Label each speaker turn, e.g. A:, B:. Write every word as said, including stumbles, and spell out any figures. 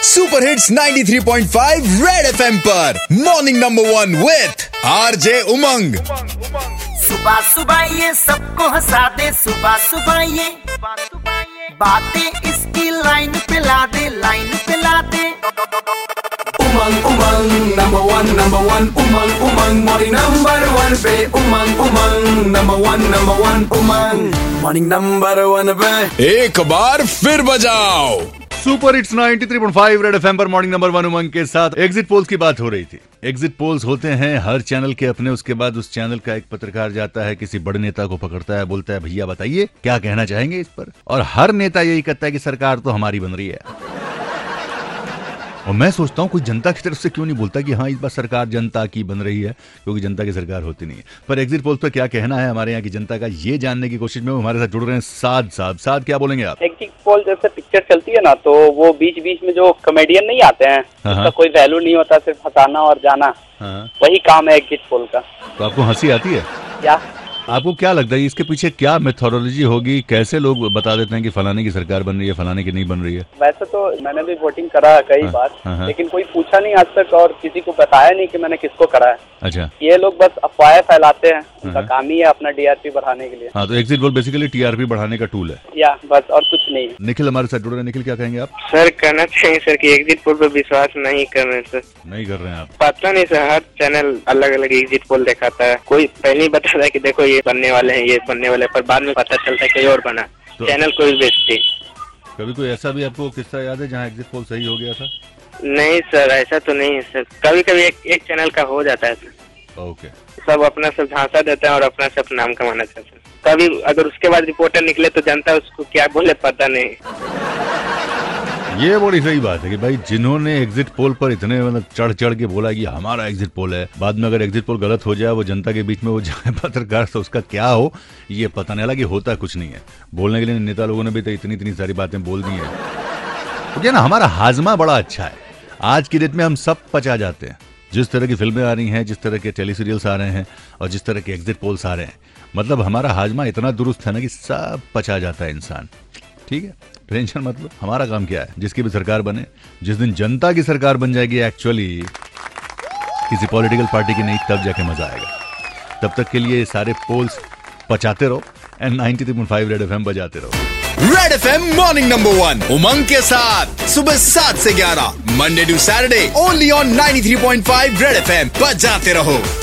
A: Super hits ninety three point five Red FM पर morning number one with RJ Umang.
B: सुबह सुबह ये सबको हंसा दे, सुबह सुबह ये बातें इसकी लाइन पे ला दे, लाइन पे ला दे।
C: Umang Umang number one number one Umang Umang morning number one पे Umang Umang number one number one Umang morning number one पे
A: एक बार फिर बजाओ।
D: Super hits ninety three point five Red FM पर मॉर्निंग नंबर वन उमंग के साथ एग्जिट पोल्स की बात हो रही थी। एग्जिट पोल्स होते हैं हर चैनल के अपने, उसके बाद उस चैनल का एक पत्रकार जाता है किसी बड़े नेता को पकड़ता है, बोलता है भैया बताइए क्या कहना चाहेंगे इस पर, और हर नेता यही कहता है कि सरकार तो हमारी बन रही है। और मैं सोचता हूं कोई जनता की तरफ से क्यों नहीं बोलता कि हाँ इस बार सरकार जनता की बन रही है, क्योंकि जनता की सरकार होती नहीं है। पर एग्जिट पोल्स पर क्या कहना है हमारे यहाँ की जनता का, ये जानने की कोशिश में हमारे साथ जुड़ रहे हैं साद साहब। साद क्या बोलेंगे आप?
E: एग्जिट पोल जैसे पिक्चर चलती है ना, तो वो बीच बीच में जो कॉमेडियन नहीं आते हैं, उसका कोई वैल्यू नहीं होता, सिर्फ हंसाना और जाना, वही काम है एग्जिट पोल का।
D: तो आपको हंसी आती है
E: क्या?
D: आपको क्या लगता है इसके पीछे क्या मेथोडोलॉजी होगी, कैसे लोग बता देते हैं कि फलाने की सरकार बन रही है, फलाने की नहीं बन रही है?
E: वैसे तो मैंने भी वोटिंग करा कई
D: हाँ,
E: बार,
D: हाँ,
E: लेकिन कोई पूछा नहीं आज तक और किसी को बताया नहीं कि मैंने किसको करा है।
D: अच्छा,
E: ये लोग बस अफवाहें फैलाते हैं, उनका काम ही है अपना टीआरपी बढ़ाने के लिए।
D: हाँ, तो एग्जिट पोल बेसिकली टीआरपी बढ़ाने का टूल है,
E: या बस, और कुछ नहीं।
D: निखिल हमारे साथ जुड़ रहे हैं। निखिल क्या कहेंगे आप?
F: सर कहना चाहिए सर कि एग्जिट पोल पर विश्वास नहीं कर रहे हैं सर।
D: नहीं कर रहे हैं आप?
F: पता नहीं सर, हर चैनल अलग अलग एग्जिट पोल दिखाता है। कोई पहले ही बताता है कि देखो ये बनने वाले हैं, ये बनने वाले, पर बाद में पता चलता है कोई और बना, तो चैनल कोई बेचती।
D: कभी कोई ऐसा भी आपको किस्सा याद है जहाँ एग्जिट पोल सही हो गया था?
F: नहीं सर, ऐसा तो नहीं है सर। कभी कभी एक, एक चैनल का हो जाता है सर।
D: ओके,
F: सब अपना सब झांसा देते हैं और अपना सब नाम कमाना चाहते हैं। कभी अगर उसके बाद रिपोर्टर निकले तो जनता उसको क्या बोले पता नहीं।
D: ये बड़ी सही बात है कि भाई जिन्होंने एग्जिट पोल पर इतने मतलब चढ़ चढ़ के बोला कि हमारा एग्जिट पोल है, बाद में अगर एग्जिट पोल गलत हो जाए, वो जनता के बीच में वो जाए पत्रकार, तो उसका क्या हो ये पता नहीं। हालांकि होता कुछ नहीं है, बोलने के लिए नेता लोगों ने भी तो इतनी इतनी सारी बातें बोल दी हैं। तो ना हमारा हाजमा बड़ा अच्छा है, आज की डेट में हम सब पचा जाते हैं। जिस तरह की फिल्में आ रही हैं, जिस तरह के टेली सीरियल्स आ रहे हैं और जिस तरह के एग्जिट पोल्स आ रहे हैं, मतलब हमारा हाजमा इतना दुरुस्त है ना कि सब पचा जाता है इंसान। ठीक है, टेंशन मतलब हमारा काम क्या है, जिसकी भी सरकार बने, जिस दिन जनता की सरकार बन जाएगी एक्चुअली किसी पॉलिटिकल पार्टी की नहीं, तब जाके मजा आएगा। तब तक के लिए सारे पोल्स पचाते रहो and ninety three point five Red FM बजाते रहो।
A: Red FM morning number one Umang के साथ सुबह सात से ग्यारह Monday to Saturday only on ninety three point five Red FM बजाते रहो।